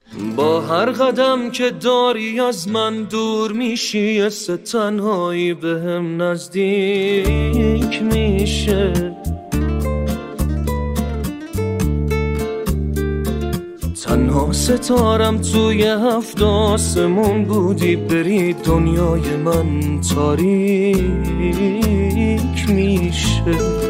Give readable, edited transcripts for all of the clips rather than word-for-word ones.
با هر قدم که داری از من دور میشی، حس تنهایی بهم نزدیک میشه. تنها ستارم توی 7 آسمون بودی، بری دنیای من تاریک میشه.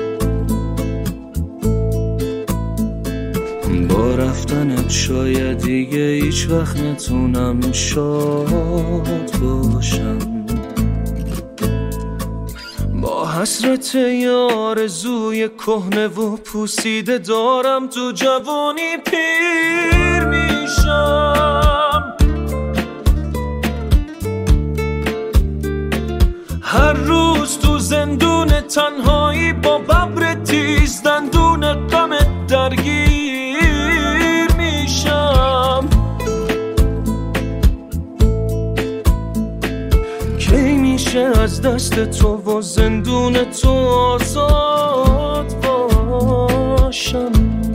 با رفتنت شاید دیگه هیچ وقت نتونم شاد باشم. با حسرت یه آرزوی کهنه و پوسیده دارم تو جوانی پیر میشم. هر روز تو زندون تنهایی با ببر تیز دندون غم درگیر میشم. کی میشه از دست تو و زندون تو آزاد باشم؟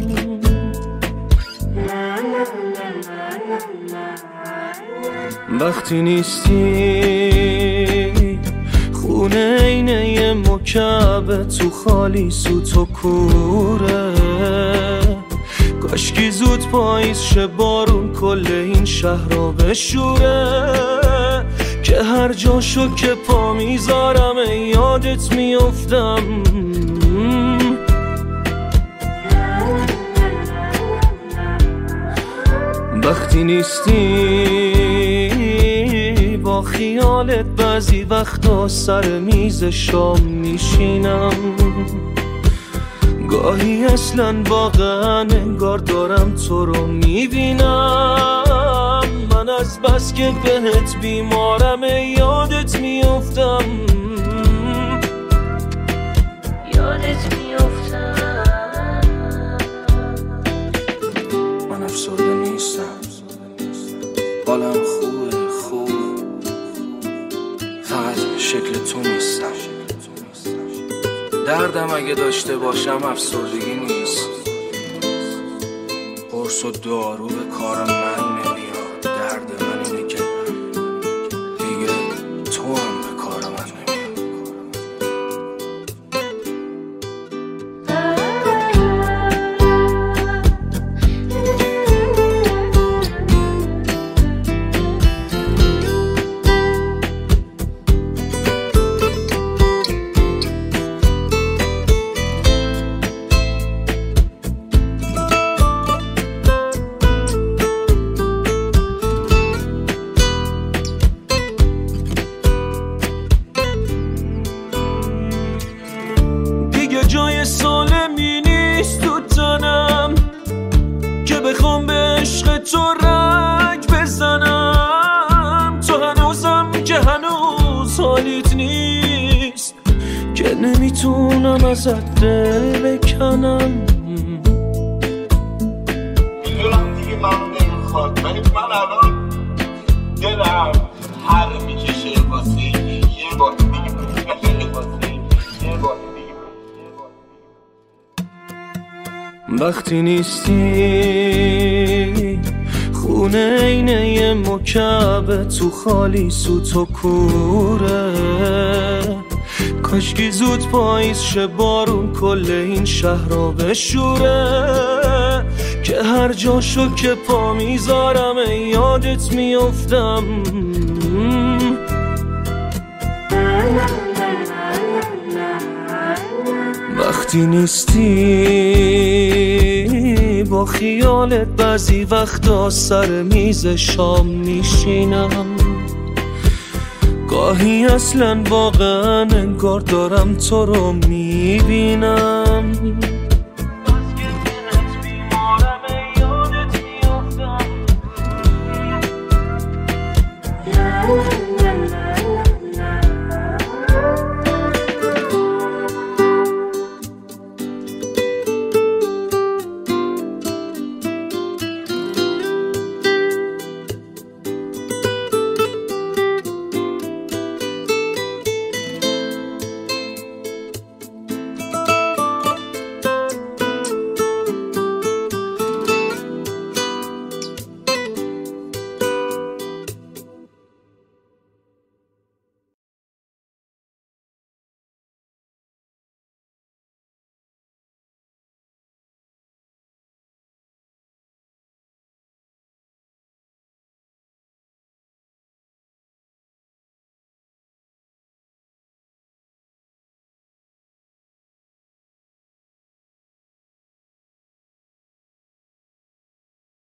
وقتی نیستی خونه اینه یه مکعب تو خالی سوت و کوره. کاشکی زود پاییز شه بارون کل این شهر رو بشوره، که هر جاشو که پا میذارم یادت میافتم. وقتی نیستی با خیالت بعضی وقتا سر میز شام میشینم. گاهی اصلا واقعا انگار دارم تو رو میبینم. من از بس که بهت بیمارم یادت میافتم. یادت میافتم. من افسرده نیستم، حالم خوبه، فقط شکل تو نیستم. دردم اگه داشته باشم افسردگی نیست. قرص و دارو به کار من نمیاد. درد من اینه که دیگه تو هم به کار من نمیاد. جای سالمی نیست تو تنم که بخوام به عشق تو رنگ بزنم. تو هنوزم که هنوز حالیت نیست، که نمیتونم ازت دل بکنم. میدونم دیگه من نمیخواد، ولی من الان دلم هر میکشه واسه یه بار وقتی نیستی خونه اینه یه مکعب تو خالی سوت و کوره. کاشکی زود پاییز شه بارون کل این شهر رو بشوره، که هر جاشو که پا میذارم یادت میافتم. وقتی نیستی با خیالت بعضی وقتا سر میز شام میشینم. گاهی اصلا واقعا انگار دارم تو رو میبینم.